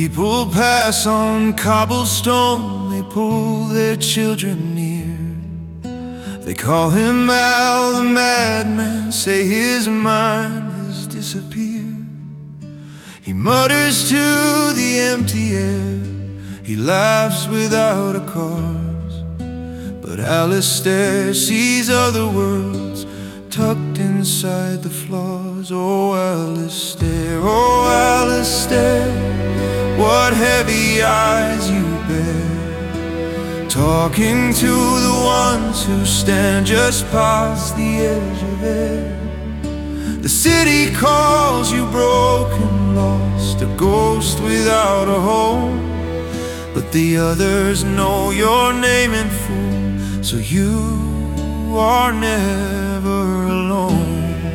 People pass on cobblestone, they pull their children near. They call him Al the madman, say his mind has disappeared. He mutters to the empty air, he laughs without a cause. But Alistair sees other worlds tucked inside the flaws. Oh Alistair, oh Alistair, what heavy eyes you bear, talking to the ones who stand just past the edge of air. The city calls you broken, lost, a ghost without a home. But the others know your name in full, so you are never alone.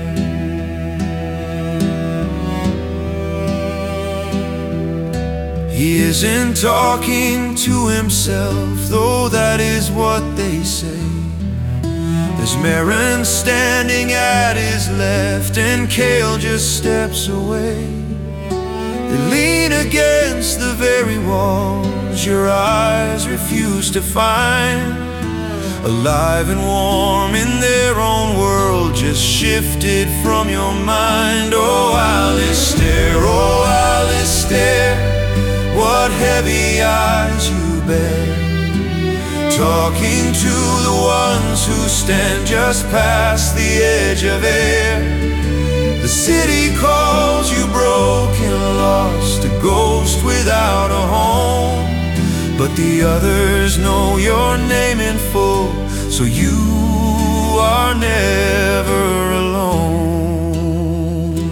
He isn't talking to himself, though that is what they say. There's Merrin standing at his left, and Cale just steps away. They lean against the very walls your eyes refuse to find, alive and warm in their own world, just shifted from your mind. Oh Alistair, oh Alistair, what heavy eyes you bear, talking to the ones who stand just past the edge of air. The city calls you broken, lost, a ghost without a home. But the others know your name in full, so you are never alone.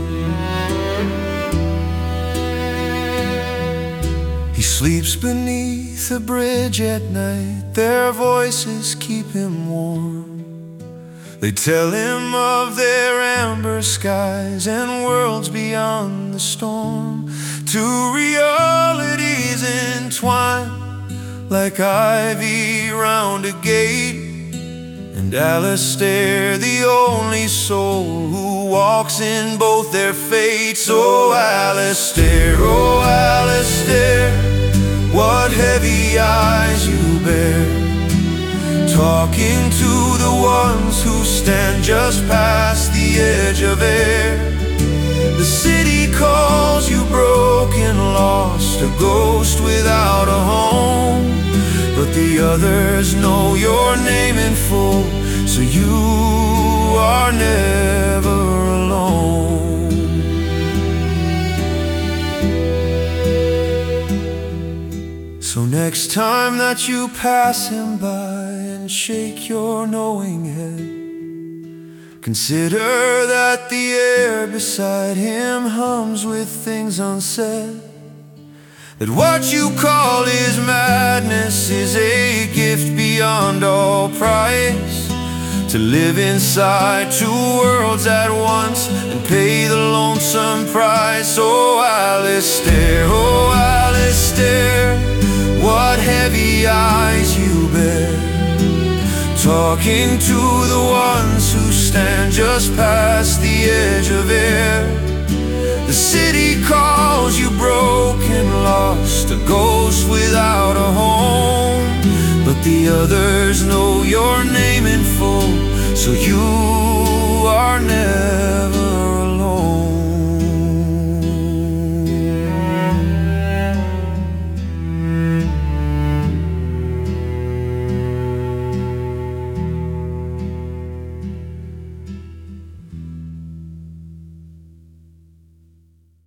He sleeps beneath a bridge at night, their voices keep him warm. They tell him of their amber skies and worlds beyond the storm. Two realities entwined like ivy round a gate, and Alistair, the only soul who walks in both their fates. Oh Alistair, oh Alistair, what heavy eyes you bear, talking to the ones who stand just past the edge of air. The city calls you broken, lost, a ghost without a home. But the others know your name in full, so you are never alone. So next time that you pass him by and shake your knowing head, consider that the air beside him hums with things unsaid. That what you call his madness is a gift beyond all price, to live inside two worlds at once and pay the lonesome price. Oh Alistair, oh Alistair, what heavy eyes you bear, talking to the ones who stand just past the edge of air. The city calls you broken, lost, a ghost without a home. But the others know your name in full, so you are never